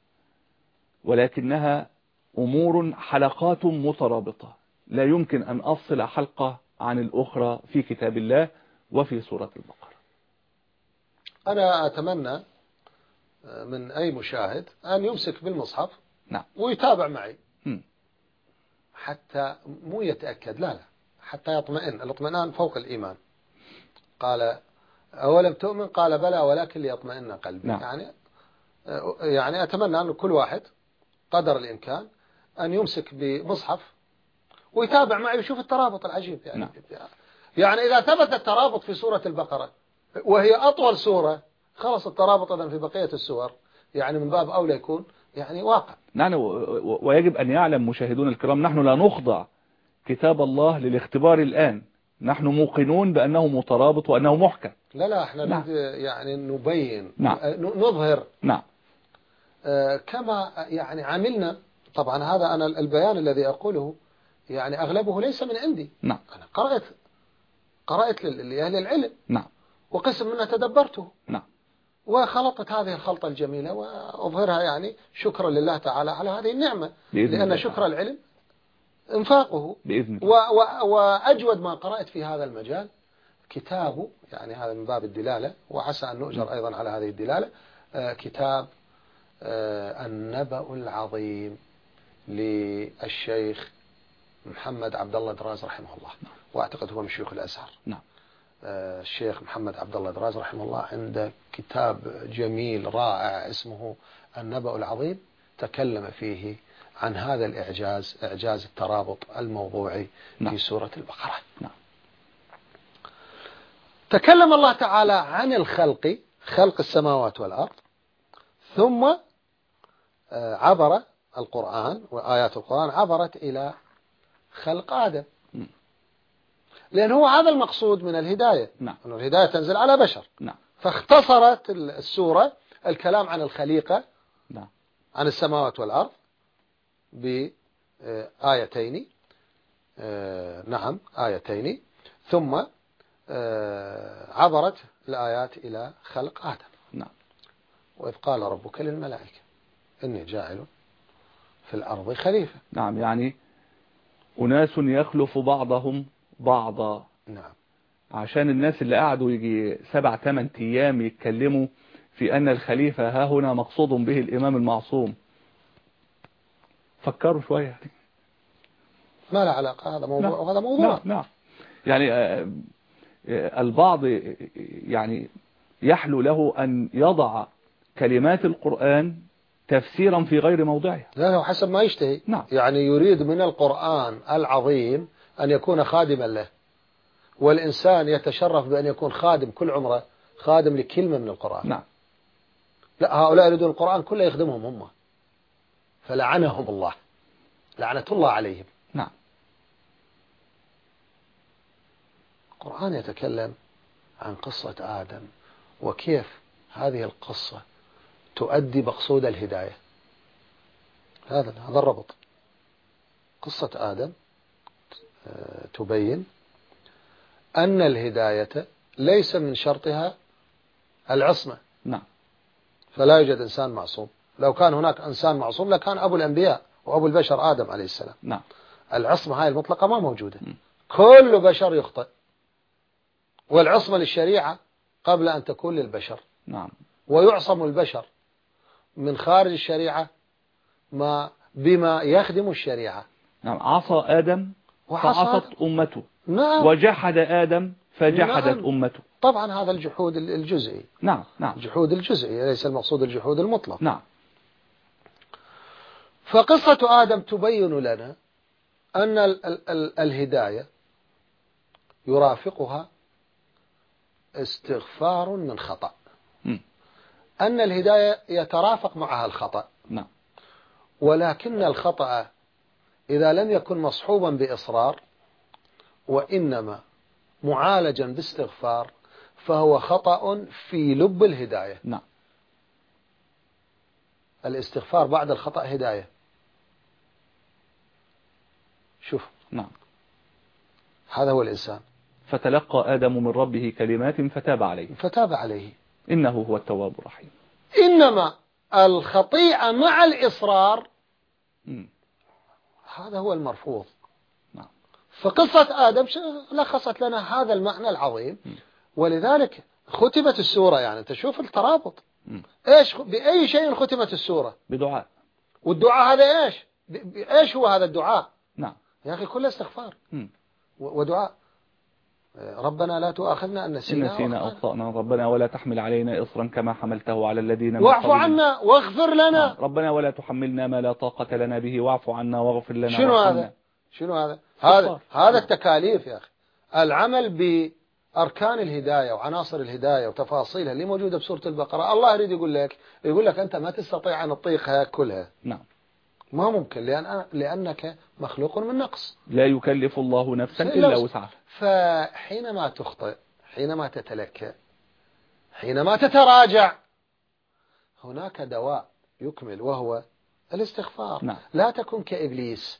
ولكنها أمور حلقات مترابطة، لا يمكن أن أفصل حلقة عن الأخرى في كتاب الله وفي سورة البقرة. أنا أتمنى من أي مشاهد أن يمسك بالمصحف نعم. ويتابع معي حتى مو يتأكد، لا حتى يطمئن. الاطمئنان فوق الإيمان. قال أولم تؤمن؟ قال بلى ولكن ليطمئن قلبي. نعم. يعني أتمنى أن كل واحد قدر الإمكان أن يمسك بمصحف ويتابع معي ويشوف الترابط العجيب. يعني نعم. يعني إذا ثبت الترابط في سورة البقرة وهي أطول سورة، خلص الترابط أيضا في بقية السور، يعني من باب أولى يكون يعني واقع. نعم. ويجب أن يعلم مشاهدون الكرام، نحن لا نخضع كتاب الله للاختبار الآن، نحن موقنون بأنه مترابط وأنه محكم. لا احنا نعم. يعني نبين. نعم. نظهر. نعم. كما يعني عملنا. طبعا هذا أنا البيان الذي أقوله يعني أغلبه ليس من عندي. نعم. أنا قرأت لأهل العلم. نعم. وقسم منها تدبرته. نعم. وخلطت هذه الخلطة الجميلة وأظهرها يعني شكرا لله تعالى على هذه النعمة، لأن شكر العلم انفاقه بإذن الله. وأجود ما قرأت في هذا المجال كتابه، يعني هذا من باب الدلالة وعسى أن نؤجر أيضا على هذه الدلالة، كتاب النبأ العظيم للشيخ محمد عبد الله دراز رحمه الله. وأعتقد هو من شيوخ الأزهر. نعم. الشيخ محمد عبد الله دراز رحمه الله عنده كتاب جميل رائع اسمه النبأ العظيم، تكلم فيه عن هذا الإعجاز، إعجاز الترابط الموضوعي. نعم. في سورة البقرة. نعم. تكلم الله تعالى عن الخلق، خلق السماوات والأرض، ثم عبر القرآن وآيات القرآن عبرت إلى خلق آدم، لأن هو هذا المقصود من الهداية. نعم. أن الهداية تنزل على بشر. نعم. فاختصرت السورة الكلام عن الخليقة. نعم. عن السماوات والأرض بآيتين. نعم، آيتين. ثم عبرت الآيات إلى خلق آدم. نعم. وإذ قال ربك للملائكة إني جاعل في الأرض خليفة. نعم. يعني أناس يخلف بعضهم بعضا. نعم. عشان الناس اللي قعدوا يجي 7-8 أيام يتكلموا في أن الخليفة ها هنا مقصود به الإمام المعصوم، فكروا شوية. ما له علاقة، هذا موضوع. نعم. وهذا موضوع. نعم. نعم. يعني البعض يعني يحلو له أن يضع كلمات القرآن تفسيرا في غير موضعها. لا، حسب ما يشتهي. نعم. يعني يريد من القرآن العظيم أن يكون خادما له، والإنسان يتشرف بأن يكون خادم كل عمره، خادم لكلمة من القرآن. نعم. لا، هؤلاء يريدون القرآن كله يخدمهم هم، فلعنهم الله، لعنة الله عليهم. نعم. القرآن يتكلم عن قصة آدم وكيف هذه القصة تؤدي مقصود الهداية. هذا الربط. قصة آدم تبين أن الهداية ليس من شرطها العصمة. نعم. فلا يوجد إنسان معصوم. لو كان هناك إنسان معصوم لكان أبو الأنبياء وأبو البشر آدم عليه السلام. نعم. العصمة هاي المطلقة ما موجودة. كل بشر يخطئ، والعصمة للشريعة قبل أن تكون للبشر. نعم. ويعصم البشر من خارج الشريعة بما يخدم الشريعة. نعم. عصى آدم فعصت أمته. نعم. وجحد آدم فجحدت نعم. أمته. طبعا هذا الجحود الجزئي. نعم. نعم. الجحود الجزئي ليس المقصود الجحود المطلق. نعم. فقصة آدم تبين لنا أن الهداية يرافقها استغفار من خطأ. أن الهداية يترافق معها الخطأ. نعم. ولكن الخطأ إذا لم يكن مصحوبا بإصرار وإنما معالجا باستغفار فهو خطأ في لب الهداية. نعم. الاستغفار بعد الخطأ هداية. شوف. نعم. هذا هو الإنسان. فتلقى آدم من ربه كلمات فتاب عليه. فتاب عليه. إنه هو التواب الرحيم. إنما الخطيئة مع الإصرار هذا هو المرفوض. نعم. فقصة آدم لخصت لنا هذا المعنى العظيم، ولذلك ختمت السورة. يعني أنت شوف الترابط. بأي شيء ختمت السورة؟ بدعاء. والدعاء هذا إيش هو هذا الدعاء؟ نعم يا أخي كله استغفار ودعاء. ربنا لا تؤاخذنا إن نسينا أو أخطأنا، ربنا ولا تحمل علينا إصرا كما حملته على الذين من واعف قبلنا، عنا واغفر لنا. ربنا ولا تحملنا ما لا طاقة لنا به، واعف عنا واغفر لنا. شنو هذا؟ هذا التكاليف يا أخي. العمل بأركان الهداية وعناصر الهداية وتفاصيلها اللي موجودة بسورة البقرة. الله يريد يقول لك أنت ما تستطيع أن تطيقها كلها. نعم. ما ممكن، لأنك مخلوق من نقص. لا يكلف الله نفسا إلا وسعها. فحينما تخطئ، حينما تتلكأ، حينما تتراجع، هناك دواء يكمل وهو الاستغفار. نعم. لا تكن كإبليس.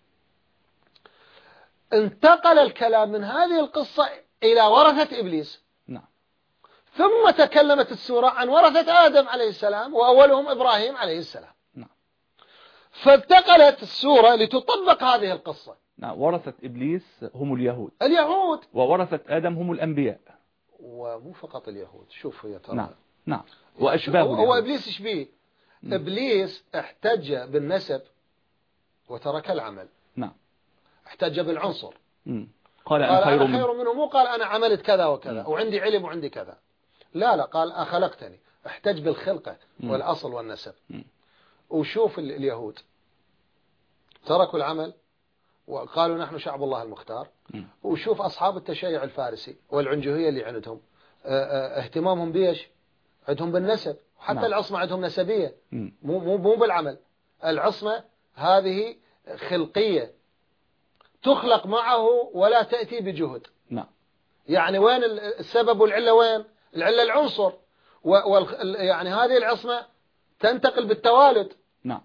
انتقل الكلام من هذه القصة إلى ورثة إبليس. نعم. ثم تكلمت السورة عن ورثة آدم عليه السلام، وأولهم إبراهيم عليه السلام. نعم. فانتقلت السورة لتطبق هذه القصة. نعم. ورثة إبليس هم اليهود، وورثة آدم هم الأنبياء. ومو فقط اليهود. شوف يا ترى. نعم. نعم. وأشباه هو إبليس إيش بيه؟ إبليس احتج بالنسب وترك العمل. نعم. احتج بالعنصر. قال أنا خير منه. مو قال أنا عملت كذا وكذا وعندي علم وعندي كذا. لا قال أخلقتني. احتج بالخلقة والأصل والنسب. وشوف اليهود تركوا العمل وقالوا نحن شعب الله المختار. وشوف أصحاب التشيع الفارسي والعنجهية اللي عندهم اهتمامهم بيش؟ عندهم بالنسب. وحتى نعم. العصمة عندهم نسبية. مو بالعمل. العصمة هذه خلقية تخلق معه ولا تأتي بجهد. نعم. يعني وين السبب والعلة؟ وين العلة؟ العنصر. يعني هذه العصمة تنتقل بالتوالد. نعم.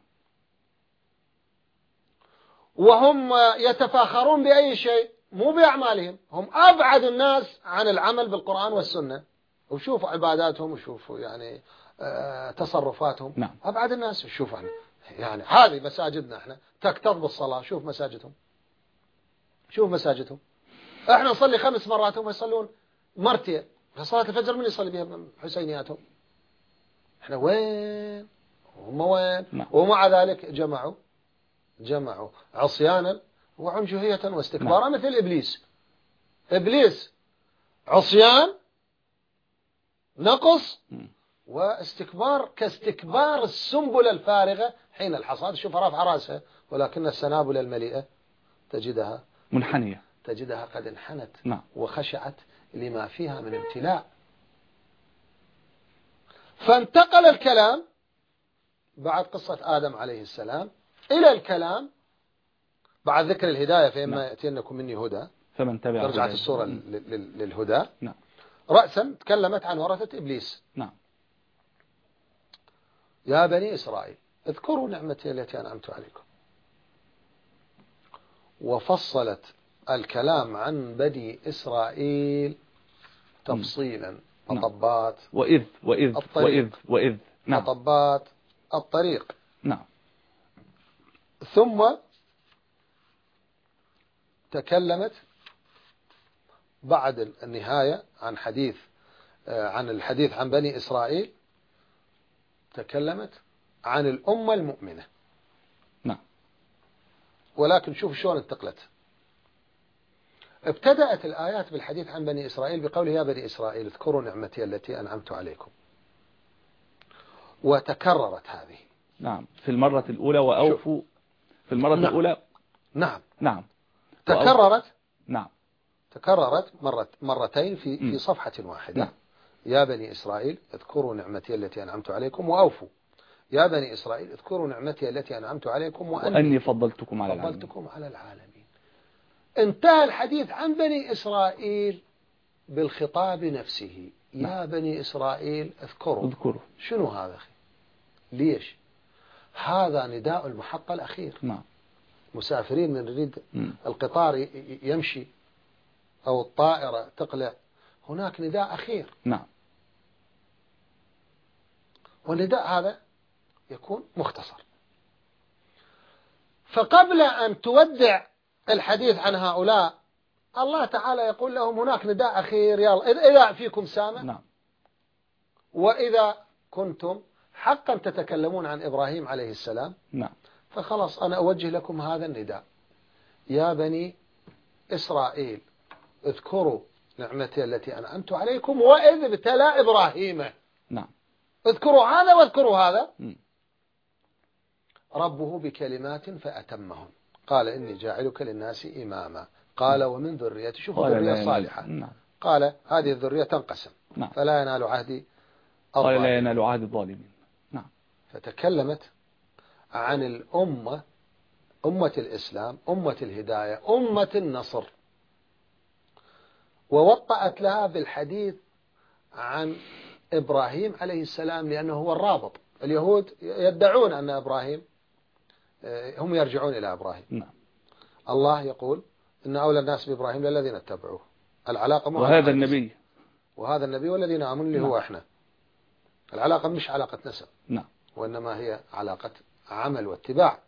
وهم يتفاخرون بأي شيء؟ مو بأعمالهم. هم أبعد الناس عن العمل بالقرآن والسنة. وشوفوا عباداتهم وشوفوا يعني تصرفاتهم. نعم. أبعد الناس. شوف يعني هذه مساجدنا احنا تكتظ بالصلاة. شوف مساجدهم. احنا نصلي 5 مرات، هم يصلون مرتين. في صلاة الفجر من يصلي بها حسينياتهم؟ احنا وين هم وين؟ نعم. ومع ذلك جمعوا عصيانا وعنجهية واستكبارا. نعم. مثل إبليس عصيان، نقص، واستكبار كاستكبار السنبلة الفارغة حين الحصاد. شوف رافع راسها، ولكن السنابل المليئة تجدها منحنية، تجدها قد انحنت. نعم. وخشعت لما فيها من ابتلاء. فانتقل الكلام بعد قصة آدم عليه السلام إلى الكلام بعد ذكر الهداية. فإما يأتينكم مني هدى فمن تبع. رجعت السورة للهدى. نعم. رأسا تكلمت عن ورثة إبليس. نعم. يا بني إسرائيل اذكروا نعمتي التي أنعمت عليكم. وفصلت الكلام عن بني إسرائيل تفصيلا. مطبات وإذ. نعم. مطبات الطريق. نعم. ثم تكلمت بعد النهاية عن الحديث عن بني إسرائيل. تكلمت عن الأمة المؤمنة. نعم. ولكن شوف شلون انتقلت. ابتدأت الآيات بالحديث عن بني إسرائيل بقوله يا بني إسرائيل اذكروا نعمتي التي أنعمت عليكم. وتكررت هذه. نعم. في المرة الأولى وأوفوا. في المرة الأولى. نعم. تكررت. نعم. تكررت مرتين في صفحة واحدة. نعم. يا بني إسرائيل اذكروا نعمتي التي أنعمت عليكم وأوفوا. يا بني إسرائيل اذكروا نعمتي التي أنعمت عليكم وأني فضلتكم على العالمين. انتهى الحديث عن بني إسرائيل بالخطاب نفسه. يا بني إسرائيل اذكروا. شنو هذا أخي؟ ليش؟ هذا نداء المحطة الأخير. نعم. مسافرين من يريد القطار يمشي أو الطائرة تقلع، هناك نداء أخير. نعم. والنداء هذا يكون مختصر. فقبل أن تودع الحديث عن هؤلاء الله تعالى يقول لهم هناك نداء أخير، يلا إذا فيكم سامع نعم. وإذا كنتم حقا تتكلمون عن إبراهيم عليه السلام نعم. فخلاص أنا أوجه لكم هذا النداء: يا بني إسرائيل اذكروا نعمتي التي أنعمت عليكم وإذ ابتلى إبراهيم. نعم. اذكروا هذا واذكروا هذا. م. ربه بكلمات فأتمهم قال إني جاعلك للناس إماما قال ومن ذريتي. شوف ذرية صالحة. نعم. قال هذه الذرية تنقسم. نعم. فلا ينال عهدي قال لا ينال عهد الظالمين. نعم. فتكلمت عن الأمة، أمة الإسلام، أمة الهداية، أمة النصر، ووطأت لها بالحديث عن إبراهيم عليه السلام لأنه هو الرابط. اليهود يدعون أن إبراهيم، هم يرجعون إلى إبراهيم. نعم. الله يقول إن أولى الناس بإبراهيم للذين اتبعوه. العلاقة وهذا النبي والذين آمنوا اللي هو إحنا. العلاقة مش علاقة نسب. نعم. وإنما هي علاقة عمل واتباع.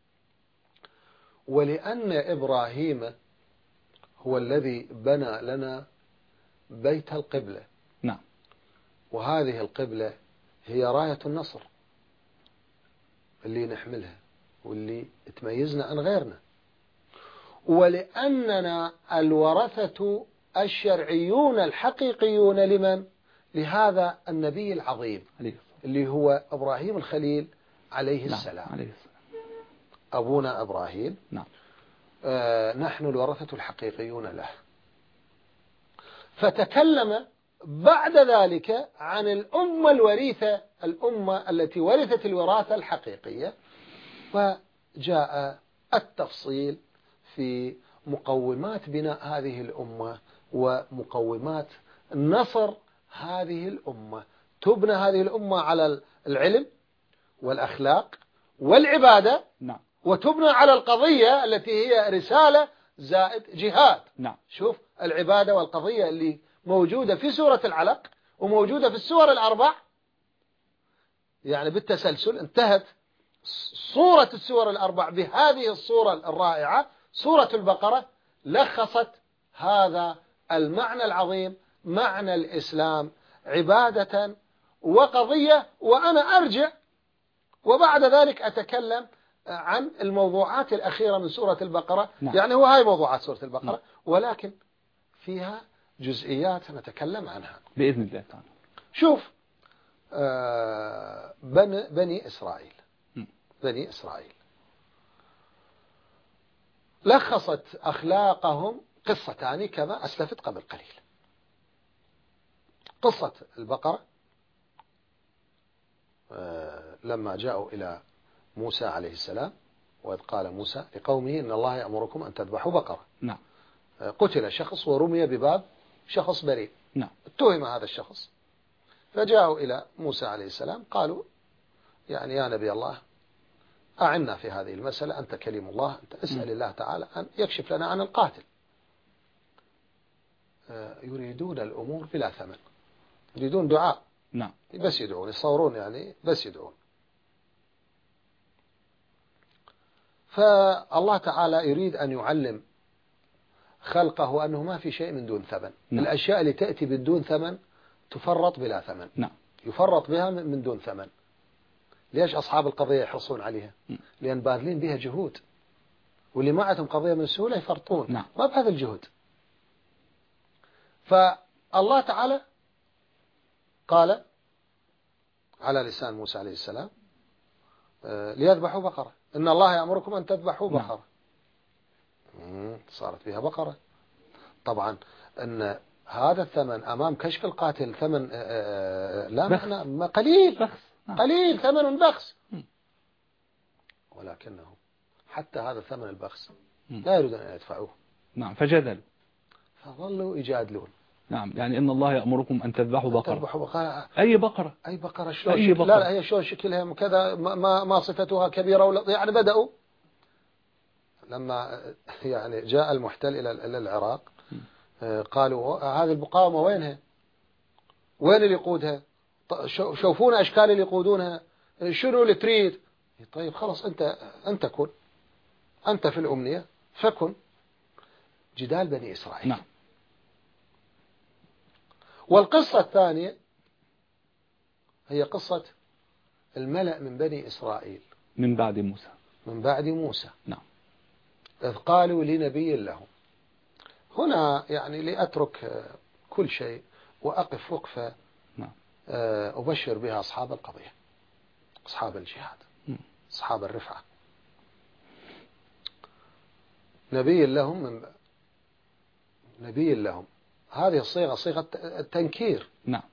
ولأن إبراهيم هو الذي بنى لنا بيت القبلة. نعم. وهذه القبلة هي راية النصر اللي نحملها واللي تميزنا عن غيرنا. ولأننا الورثة الشرعيون الحقيقيون لمن؟ لهذا النبي العظيم اللي هو إبراهيم الخليل عليه السلام. عليه السلام. أبونا إبراهيم. نعم. نحن الورثة الحقيقيون له. فتكلم بعد ذلك عن الأمة الوريثة، الأمة التي ورثت الوراثة الحقيقية، وجاء التفصيل في مقومات بناء هذه الأمة ومقومات نصر هذه الأمة. تبنى هذه الأمة على العلم والأخلاق والعبادة. نعم. وتبنى على القضية التي هي رسالة زائد جهاد. نعم. شوف العبادة والقضية اللي موجودة في سورة العلق وموجودة في السور الأربع، يعني بالتسلسل انتهت صورة السور الأربع بهذه الصورة الرائعة. سورة البقرة لخصت هذا المعنى العظيم، معنى الإسلام عبادة وقضية. وأنا أرجع وبعد ذلك أتكلم عن الموضوعات الأخيرة من سورة البقرة. نعم. يعني هو هاي موضوعات سورة البقرة. نعم. ولكن فيها جزئيات نتكلم عنها بإذن الله تعالى. شوف بني إسرائيل. بني إسرائيل لخصت أخلاقهم قصتان كما أسلفت قبل قليل. قصة البقرة لما جاءوا إلى موسى عليه السلام وإذ قال موسى لقومه إن الله يأمركم أن تذبحوا بقرة. نعم. قتل شخص ورمي بباب شخص بريء. نعم. اتهم هذا الشخص. فجاءوا إلى موسى عليه السلام قالوا يعني يا نبي الله أعنا في هذه المسألة، أنت كليم الله، أنت اسأل الله تعالى أن يكشف لنا عن القاتل. يريدون الأمور بلا ثمن، يريدون دعاء. نعم. بس يدعون، يصورون يعني بس يدعون. فالله تعالى يريد أن يعلم خلقه أنه ما في شيء من دون ثمن. نعم. الأشياء اللي تأتي بدون ثمن تفرط بلا ثمن. نعم. يفرط بها من دون ثمن. ليش أصحاب القضية يحرصون عليها؟ لأن باذلين بها جهود، واللي ما عندهم قضية من سهولة يفرطون. نعم. ما بهذا الجهد. فالله تعالى قال على لسان موسى عليه السلام ليذبحوا بقرة، إن الله يأمركم أن تذبحوا بقرة. صارت فيها بقرة. طبعا أن هذا الثمن أمام كشف القاتل ثمن لا معنى قليل بخس. قليل ثمن بخس. ولكنه حتى هذا الثمن البخس لا يريدون أن يدفعوه. نعم. فجدلوا، فظلوا يجادلون. نعم. يعني إن الله يأمركم أن تذبحوا بقرة. تذبحوا بقرة. أي بقرة؟ أي بقرة شلون؟ أي بقرة؟ لا هي شلون شكلها كذا، ما صفتها كبيرة ولا يعني. بدأوا لما يعني جاء المحتل إلى العراق قالوا هذه المقاومة وينها؟ وين اللي يقودها؟ شوفون أشكال اللي يقودونها، شنو اللي تريد. طيب خلاص أنت كن، أنت في الأمنية فكن. جدال بني إسرائيل. نعم. والقصة الثانية هي قصة الملأ من بني إسرائيل من بعد موسى. من بعد موسى. نعم. إذ قالوا لنبي لهم. هنا يعني لأترك كل شيء وأقف وقفة نعم. أبشر بها أصحاب القضية، أصحاب الجهاد، أصحاب الرفعة. نبي لهم هذه الصيغة صيغة التنكير. نعم.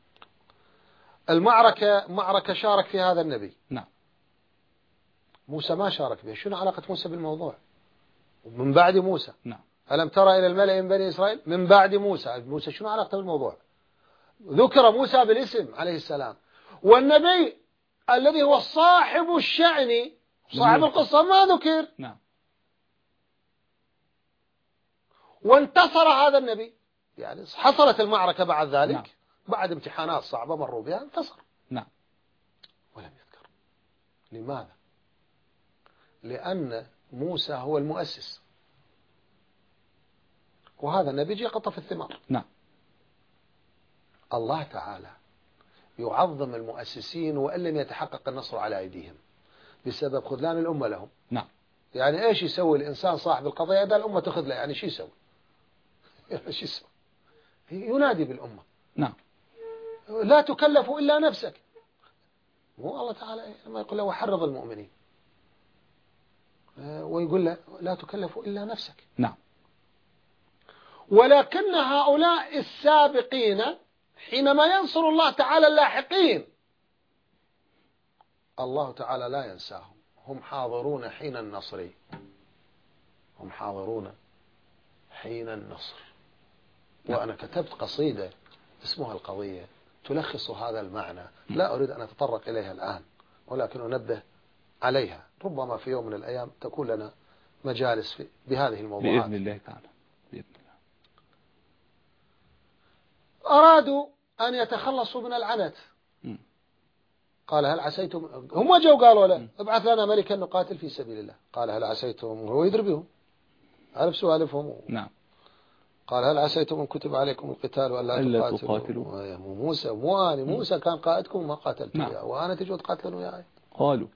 معركة شارك في هذا النبي. نعم. موسى ما شارك بها. شنو علاقة موسى بالموضوع؟ من بعد موسى. نعم. ألم ترى إلى الملأ من بني إسرائيل من بعد موسى. موسى شنو علاقته بالموضوع؟ ذكر موسى بالاسم عليه السلام، والنبي الذي هو صاحب الشأن صاحب القصة ما ذكر. نعم. وانتصر هذا النبي، يعني حصلت المعركة بعد ذلك. نعم. بعد امتحانات صعبة مروا بها انتصر. نعم. ولم يذكر. لماذا؟ لأن موسى هو المؤسس، وهذا النبي جاء قطف الثمار. نعم. الله تعالى يعظم المؤسسين وإن لم يتحقق النصر على أيديهم بسبب خذلان الأمة لهم. نعم. يعني إيش يسوي الإنسان صاحب القضية إذا الأمة تخذله؟ يعني شو يسوي؟ شو يسوي؟ ينادي بالأمة. نعم. لا تكلف إلا نفسك. مو الله تعالى لما يقول له وحرض المؤمنين، ويقول له لا تكلف إلا نفسك. نعم. ولكن هؤلاء السابقين حينما ينصر الله تعالى اللاحقين الله تعالى لا ينساهم. هم حاضرون حين النصر، هم حاضرون حين النصر. وأنا كتبت قصيدة اسمها القضية تلخص هذا المعنى، لا أريد أن أتطرق إليها الآن، ولكن أنبه عليها. ربما في يوم من الأيام تكون لنا مجالس بهذه الموضوعات بإذن الله تعالى. بإذن الله. أرادوا أن يتخلصوا من العنت. قال هل عسيتم، هم جو قالوا له ابعث لنا ملكا نقاتل في سبيل الله. قال هل عسيتم، هو يدري بهم، عرف سوالفهم. نعم. قال هل عسيتم إن كتب عليكم القتال وألا تقاتلوا. موسى مو أنا، موسى كان قائدكم وما قاتلتوا. نعم. وأنا تجوا تقاتلون وياي. قالوا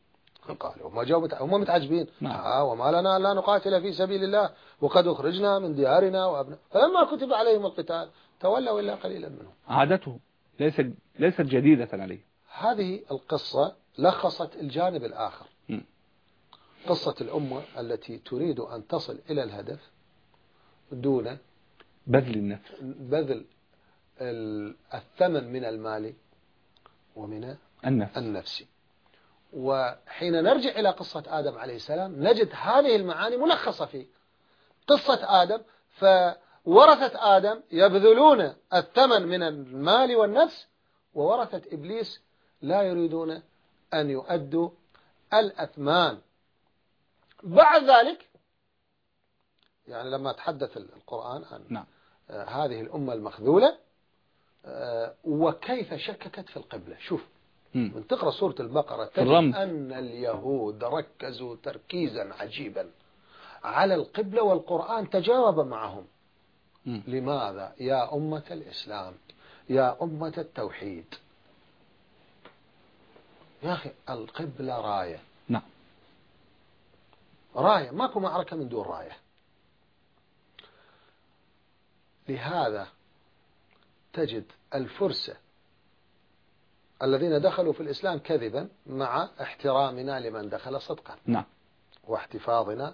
هم متعجبين. نعم. وما لنا لا نقاتل في سبيل الله وقد أخرجنا من ديارنا وأبناء. فلما كتب عليهم القتال تولوا إلا قليلا منهم. عادته ليست جديدة عليه. هذه القصة لخصت الجانب الآخر. قصة الأمة التي تريد أن تصل إلى الهدف دون بذل النفس، بذل الثمن من المال ومن النفس. وحين نرجع إلى قصة آدم عليه السلام نجد هذه المعاني ملخصة في قصة آدم. فورثة آدم يبذلون الثمن من المال والنفس، وورثة إبليس لا يريدون أن يؤدوا الأثمان. بعد ذلك يعني لما تحدث القرآن عن هذه الأمة المخذولة وكيف شككت في القبلة. شوف من تقرأ سورة البقرة تجد أن اليهود ركزوا تركيزا عجيبا على القبلة، والقرآن تجاوب معهم. لماذا؟ يا أمة الإسلام، يا أمة التوحيد، يا أخي القبلة راية. نعم. راية، ماكو معركة من دون راية. لهذا تجد الفرسة الذين دخلوا في الإسلام كذبا مع احترامنا لمن دخل صدقا. نعم. واحتفاظنا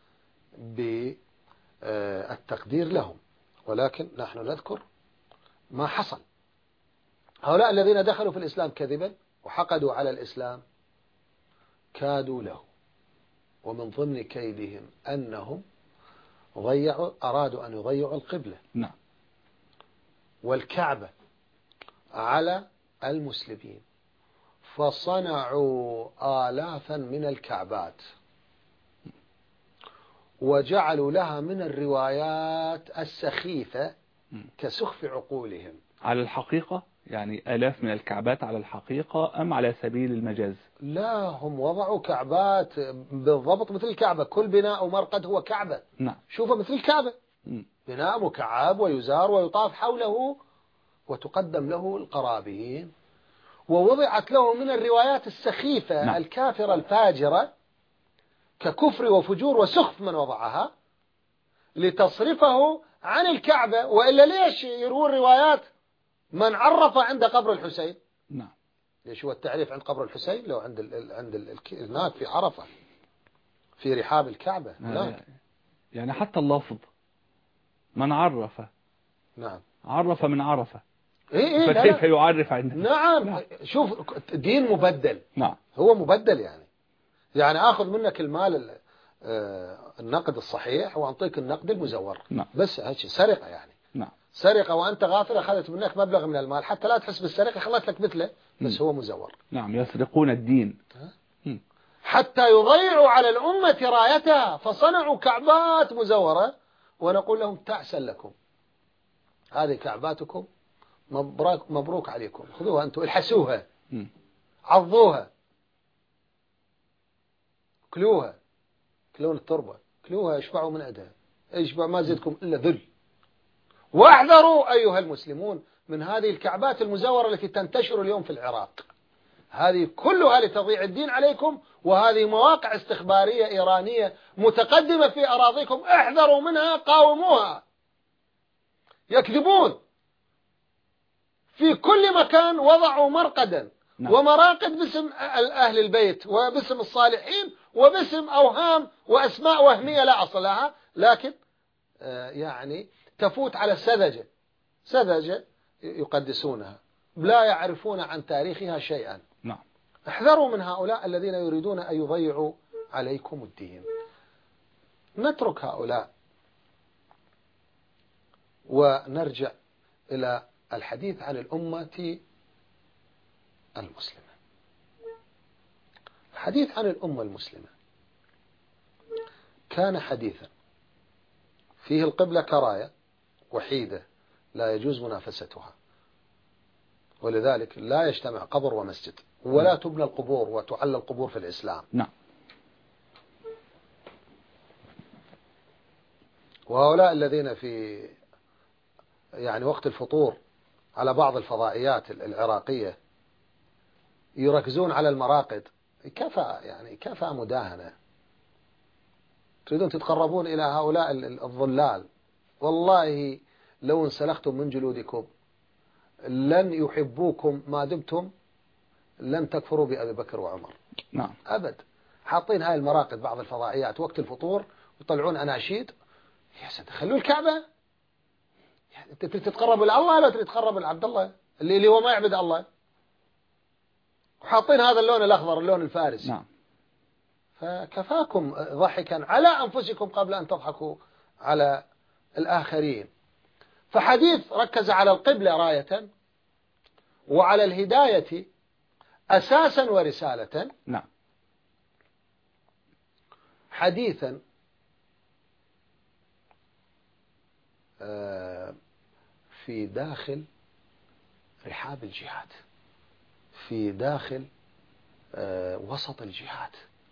بالتقدير لهم، ولكن نحن نذكر ما حصل. هؤلاء الذين دخلوا في الإسلام كذبا وحقدوا على الإسلام كادوا له، ومن ضمن كيدهم أنهم أرادوا أن يضيعوا القبلة. نعم. والكعبة على المسلمين، فصنعوا آلافا من الكعبات وجعلوا لها من الروايات السخيفة كسخف عقولهم. على الحقيقة يعني آلاف من الكعبات على الحقيقة أم على سبيل المجاز؟ لا، هم وضعوا كعبات بالضبط مثل الكعبة، كل بناء ومرقد هو كعبة. نعم. شوفه مثل الكعبة، م. بناء مكعب ويزار ويطاف حوله وتقدم له القرابين، ووضعت له من الروايات السخيفة نعم. الكافرة الفاجرة ككفر وفجور وسخف من وضعها لتصرفه عن الكعبة. وإلا ليش يروون روايات من عرف عند قبر الحسين؟ نعم. ليش هو التعريف عند قبر الحسين؟ لو هناك في عرفة في رحاب الكعبة هناك. يعني حتى اللفظ من عرف، نعم، عرف من عرفة، إيه لا فكيف لا. يعرف عندنا؟ نعم. شوف، دين مبدل. نعم. هو مبدل، يعني آخذ منك المال النقد الصحيح وأعطيك النقد المزور. نعم. بس هالشيء سرقة يعني. نعم. سرقة وأنت غافل، أخذت منك مبلغ من المال حتى لا تحس بالسرقة، خلت لك مثله، بس هو مزور. نعم، يسرقون الدين حتى يضيعوا على الأمة رايتها، فصنعوا كعبات مزورة، ونقول لهم تعسا لكم، هذه كعباتكم، مبروك عليكم، خذوها أنتم، الحسوها، عضوها، كلوها، كلون التربة، كلوها، اشبعوا من عندها، اشبع، ما زدكم إلا ذل. واحذروا أيها المسلمون من هذه الكعبات المزورة التي تنتشر اليوم في العراق، هذه كلها لتضييع الدين عليكم، وهذه مواقع استخبارية إيرانية متقدمة في أراضيكم، احذروا منها، قاوموها. يكذبون في كل مكان، وضعوا مرقدا ومراقد باسم أهل البيت وباسم الصالحين وباسم أوهام وأسماء وهمية لا أصل لها، لكن يعني تفوت على سذجة يقدسونها، لا يعرفون عن تاريخها شيئا. نعم. احذروا من هؤلاء الذين يريدون أن يضيعوا عليكم الدين. نترك هؤلاء ونرجع إلى الحديث عن الأمة المسلمة. الحديث عن الأمة المسلمة كان حديثا فيه القبلة كراية وحيدة لا يجوز منافستها، ولذلك لا يجتمع قبر ومسجد، ولا تبنى القبور وتعلى القبور في الإسلام. نعم. وهؤلاء الذين في وقت الفطور على بعض الفضائيات العراقية يركزون على المراقد، كفى مداهنة. تريدون تتقربون إلى هؤلاء الضلال، والله لو انسلختم من جلودكم لن يحبوكم ما دمتم لن تكفروا بأبي بكر وعمر. نعم. أبد. حاطين هاي المراقد بعض الفضائيات وقت الفطور ويطلعون أناشيد، يا سيدي خلوا الكعبة، أنت تتقرب إلى الله ولا تتقرب إلى عبد الله اللي هو ما يعبد الله، وحاطين هذا اللون الأخضر، اللون الفارسي. نعم. فكفاكم ضحكا على أنفسكم قبل أن تضحكوا على الآخرين. فحديث ركز على القبلة راية وعلى الهداية أساسا ورسالة. نعم. حديثا في داخل رحاب الجهاد، في داخل وسط الجهاد.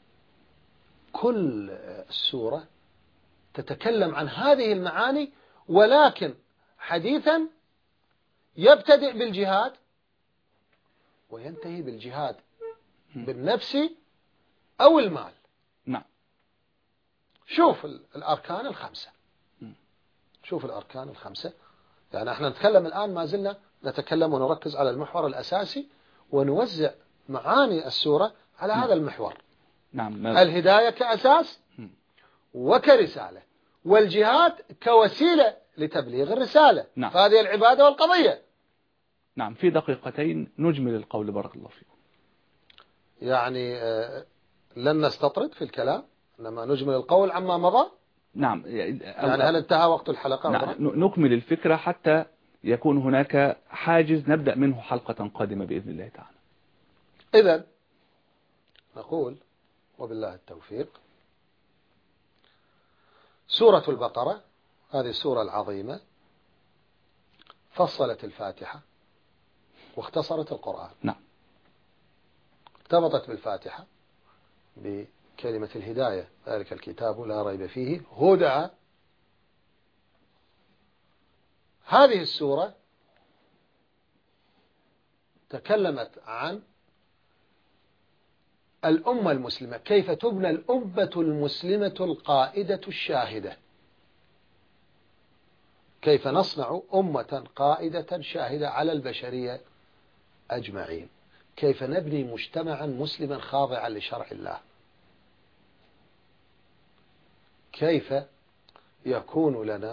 كل السورة تتكلم عن هذه المعاني، ولكن حديثا يبتدئ بالجهاد وينتهي بالجهاد بالنفس أو المال. نعم. شوف الأركان الخمسة، شوف الأركان الخمسة. احنا نتكلم الآن، ما زلنا نتكلم ونركز على المحور الأساسي، ونوزع معاني السورة على هذا المحور. نعم. الهداية كأساس وكرسالة، والجهاد كوسيلة لتبليغ الرسالة. نعم. فهذه العبادة والقضية. نعم. في دقيقتين نجمل القول، بارك الله فيكم. لن نستطرد في الكلام، إنما نجمل القول عما مضى. نعم. هل انتهى وقت الحلقة؟ نعم. نكمل الفكرة حتى يكون هناك حاجز نبدأ منه حلقة قادمة بإذن الله تعالى. إذن نقول وبالله التوفيق. سورة البقرة هذه السورة العظيمة فصلت الفاتحة واختصرت القرآن. نعم. ارتبطت بالفاتحة بكلمة الهداية، ذلك الكتاب لا ريب فيه هدى. هذه السورة تكلمت عن الأمة المسلمة، كيف تبنى الأمة المسلمة القائدة الشاهدة، كيف نصنع أمة قائدة شاهدة على البشرية أجمعين، كيف نبني مجتمعا مسلما خاضعا لشرع الله، كيف يكون لنا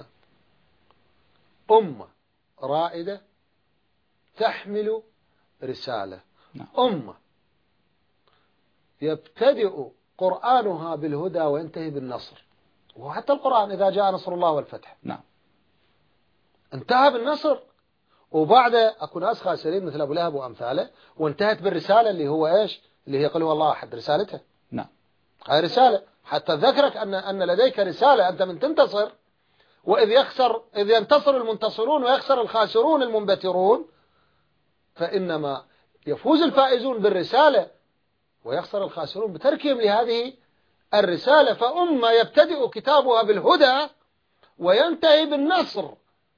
أمة رائدة تحمل رسالة، أمة يبتدئ قرآنها بالهدى وينتهي بالنصر. وحتى القرآن إذا جاء نصر الله والفتح نعم انتهى بالنصر، وبعد أكو ناس خاسرين مثل أبو لهب وأمثاله، وانتهت بالرسالة اللي هو إيش؟ اللي هي قل هو الله أحد، رسالته. نعم. هاي رسالة حتى ذكرك أن لديك رسالة، أنت من تنتصر، إذ ينتصر المنتصرون ويخسر الخاسرون المنبترون، فإنما يفوز الفائزون بالرسالة ويخسر الخاسرون بتركهم لهذه الرسالة. فأمة يبتدئ كتابها بالهدى وينتهي بالنصر.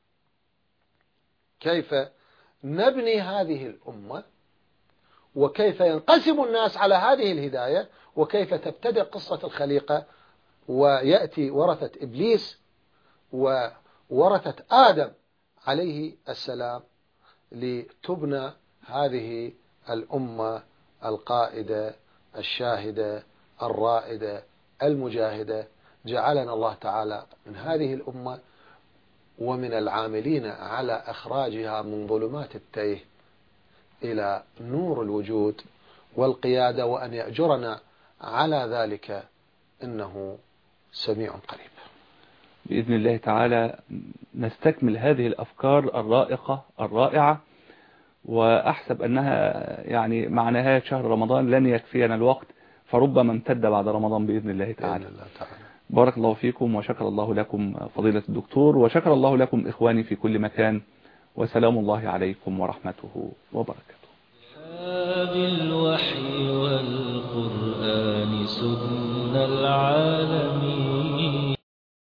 كيف نبني هذه الأمة، وكيف ينقسم الناس على هذه الهداية، وكيف تبتدئ قصة الخليقة ويأتي ورثة إبليس وورثة آدم عليه السلام لتبنى هذه الأمة القائدة الشاهدة الرائدة المجاهدة. جعلنا الله تعالى من هذه الأمة ومن العاملين على إخراجها من ظلمات التيه إلى نور الوجود والقيادة، وأن يأجرنا على ذلك إنه سميع قريب. بإذن الله تعالى نستكمل هذه الأفكار الرائقة الرائعة، وأحسب أنها يعني مع نهاية شهر رمضان لن يكفينا الوقت، فربما امتد بعد رمضان بإذن الله تعالى. بارك الله فيكم، وشكر الله لكم فضيلة الدكتور، وشكر الله لكم إخواني في كل مكان، وسلام الله عليكم ورحمته وبركاته.